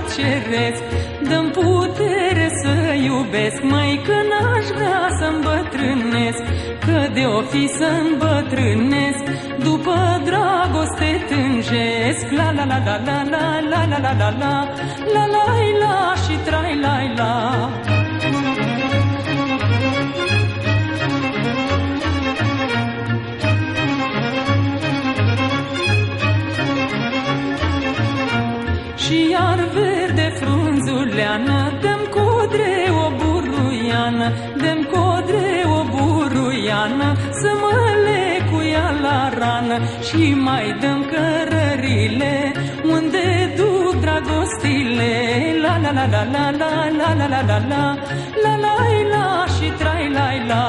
ceresc, dă-mi putere să iubesc, măi, că n-aș vrea să îmbătrânesc, că de-o fi să îmbătrânesc, după dragoste tânjesc. La la la la la la la la la la la la la și trai la la. Și iar verde frunzuleană, dă-mi codre o buruiană, dă-mi codre o buruiană, să mă lecuia la rană. Și mai dă-mi cărările, unde duc dragostile. La la la la la la la la la la la la la la și trai la la.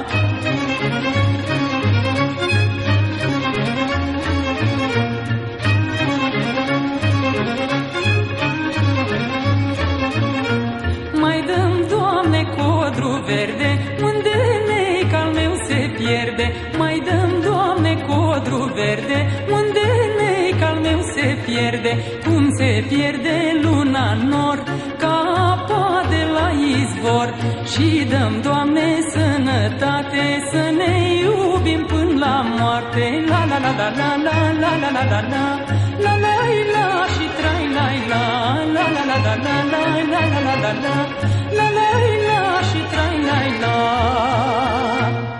Verde, unde neic al meu se pierde, mai dăm, Doamne, codru verde, unde neic al meu se pierde, cum se pierde luna în nor, ca apa de la izvor. Și dăm, Doamne, sănătate, să ne iubim până la moarte. La la la la la la la la la la la la la și trai la la la la la la la la la la la la la la la și trai la la.